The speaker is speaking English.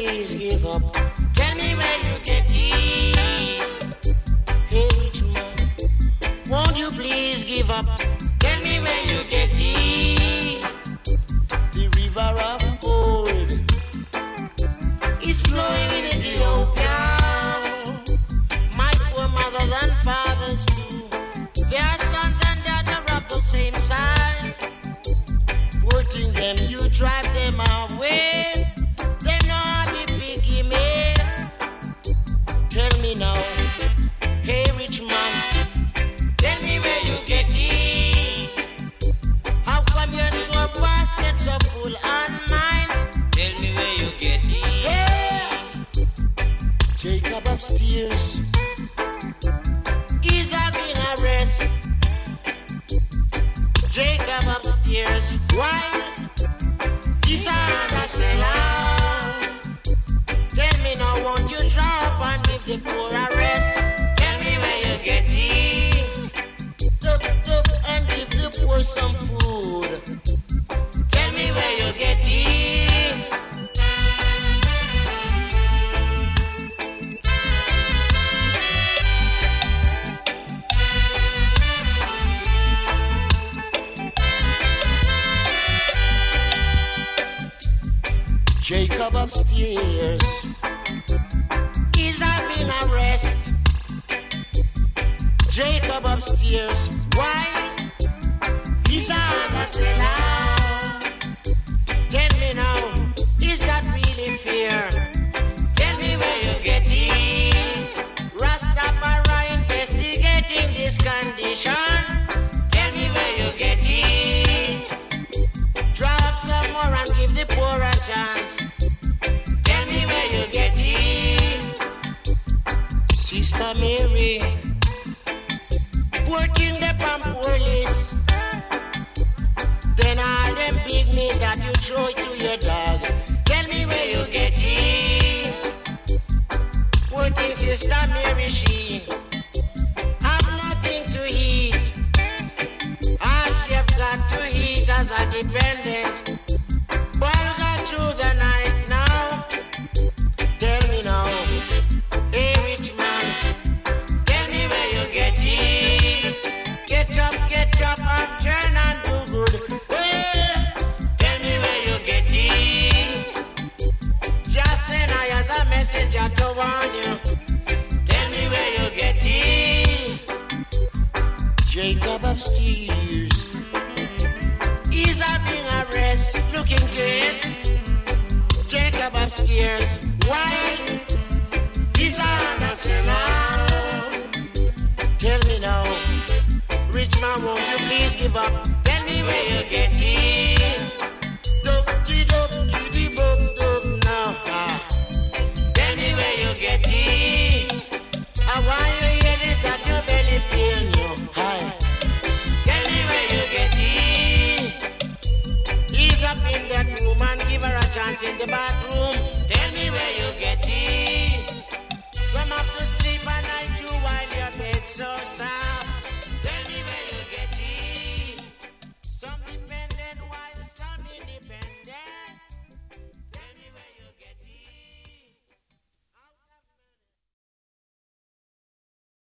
please give up? Tell me where you get it. Hey, rich man, won't you please give up? Tell me where you get it. The river of gold is flowing in Ethiopia. My poor mothers and fathers too, their sons and daughters of the same side. Putting them, you drive them away. They know how to piggy me. Tell me now, hey rich man, tell me where you get it. How come your store baskets are full and mine? Tell me where you get it. Yeah. Jacob upstairs, he's having a rest. Jacob upstairs, why? He's under cellar. Tell me now, won't you drop and give the poor a rest? Tell me where you get it. Tup and give the poor some food. Tell me where you get it. Jacob upstairs, he's having a rest. Jacob upstairs, why? He's under cellar. Tell me now, is that really fair? Tell me where you get it. Rastafari investigating this condition. Tell me where you get it. Drop some more and give the poor a chance. Tell me where you get it. Sister Mary, working the police. Then all them big meat that you throw to your dog. Tell me where you get it. Working Sister Mary, she have nothing to eat. All she've got to eat as a dependent. Well, got through the night now. Tell me now, hey rich man, tell me where you get it. Get up and turn and do good. Well, tell me where you get it. Just send I as a messenger to warn you. Tell me where you get it. Jacob upstairs, he's having a rest. Look into it. Jacob upstairs, why? He's under cellar. Tell me now, rich man, won't you please give up? Tell me where you get it. Dub now. Tell me where you get it. And why you hear this that your belly pain you? Hi. Tell me where you get it. Ease up in that room and give her a chance in the bathroom. Tell me where you get it. Some have to sleep at night too while your bed's so sad.